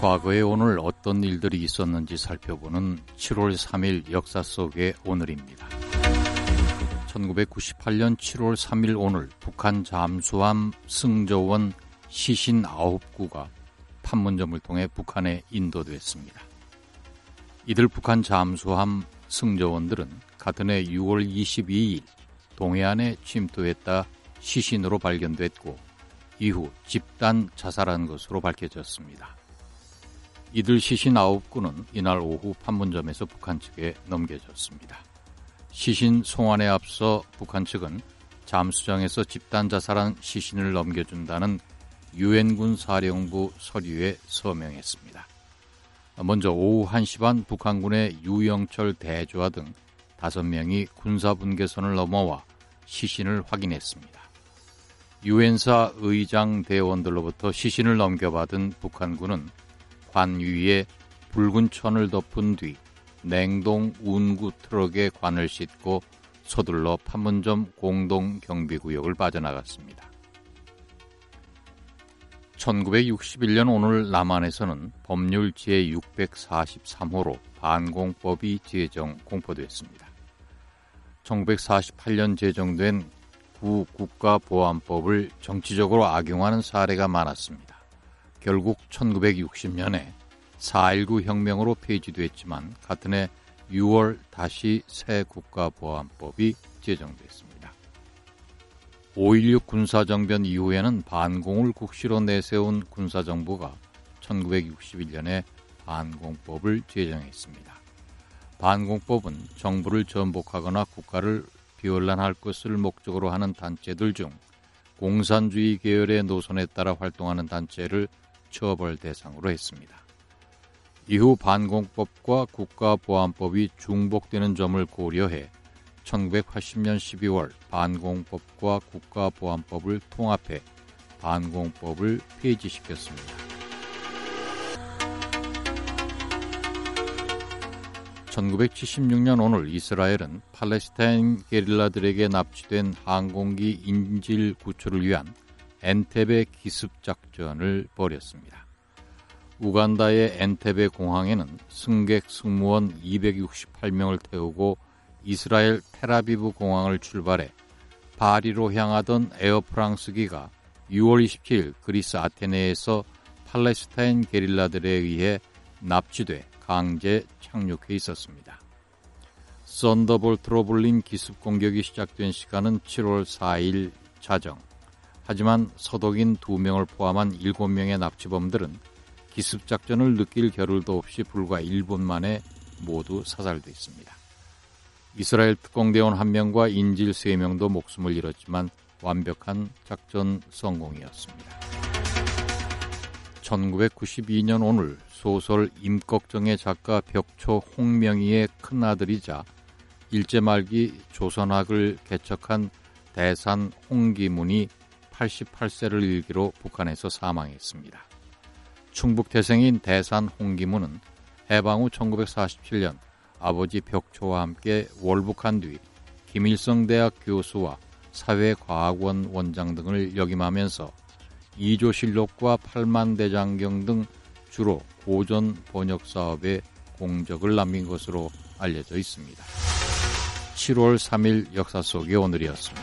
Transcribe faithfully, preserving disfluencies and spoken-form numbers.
과거에 오늘 어떤 일들이 있었는지 살펴보는 칠월 삼일 역사 속의 오늘입니다. 천구백구십팔 년 칠월 삼일 오늘 북한 잠수함 승조원 시신 아홉 구가 판문점을 통해 북한에 인도됐습니다. 이들 북한 잠수함 승조원들은 같은 해 유월 이십이일 동해안에 침투했다 시신으로 발견됐고 이후 집단 자살한 것으로 밝혀졌습니다. 이들 시신 아홉 구는 이날 오후 판문점에서 북한 측에 넘겨졌습니다. 시신 송환에 앞서 북한 측은 잠수정에서 집단 자살한 시신을 넘겨준다는 유엔군 사령부 서류에 서명했습니다. 먼저 오후 한 시 반 북한군의 유영철 대조와 등 다섯 명이 군사분계선을 넘어와 시신을 확인했습니다. 유엔사 의장 대원들로부터 시신을 넘겨받은 북한군은 관 위에 붉은 천을 덮은 뒤 냉동 운구 트럭에 관을 싣고 서둘러 판문점 공동경비구역을 빠져나갔습니다. 천구백육십일 년 오늘 남한에서는 법률 제육백사십삼 호로 반공법이 제정 공포됐습니다. 천구백사십팔 년 제정된 구국가보안법을 정치적으로 악용하는 사례가 많았습니다. 결국 천구백육십 년에 사 일구 혁명으로 폐지됐지만 같은 해 유월 다시 새 국가보안법이 제정됐습니다. 오일육 군사정변 이후에는 반공을 국시로 내세운 군사정부가 천구백육십일 년에 반공법을 제정했습니다. 반공법은 정부를 전복하거나 국가를 비혼란할 것을 목적으로 하는 단체들 중 공산주의 계열의 노선에 따라 활동하는 단체를 처벌 대상으로 했습니다. 이후 반공법과 국가보안법이 중복되는 점을 고려해 천구백팔십 년 십이월 반공법과 국가보안법을 통합해 반공법을 폐지시켰습니다. 천구백칠십육 년 오늘 이스라엘은 팔레스타인 게릴라들에게 납치된 항공기 인질 구출을 위한 엔테베 기습작전을 벌였습니다. 우간다의 엔테베 공항에는 승객 승무원 이백육십팔 명을 태우고 이스라엘 텔아비브 공항을 출발해 파리로 향하던 에어프랑스기가 유월 이십칠일 그리스 아테네에서 팔레스타인 게릴라들에 의해 납치돼 강제 착륙해 있었습니다. 썬더볼트로 불린 기습 공격이 시작된 시간은 칠월 사일 자정. 하지만 서독인 두 명을 포함한 일곱 명의 납치범들은 기습작전을 느낄 겨를도 없이 불과 일 분 만에 모두 사살됐습니다. 이스라엘 특공대원 한 명과 인질 세 명도 목숨을 잃었지만 완벽한 작전 성공이었습니다. 천구백구십이 년 오늘 소설 임꺽정의 작가 벽초 홍명희의 큰아들이자 일제 말기 조선학을 개척한 대산 홍기문이 팔십팔 세를 일기로 북한에서 사망했습니다. 충북태생인 대산 홍기문은 해방 후 천구백사십칠 년 아버지 벽초와 함께 월북한 뒤 김일성대학 교수와 사회과학원 원장 등을 역임하면서 이조실록과 팔만대장경 등 주로 고전 번역 사업에 공적을 남긴 것으로 알려져 있습니다. 칠월 삼일 역사 속의 오늘이었습니다.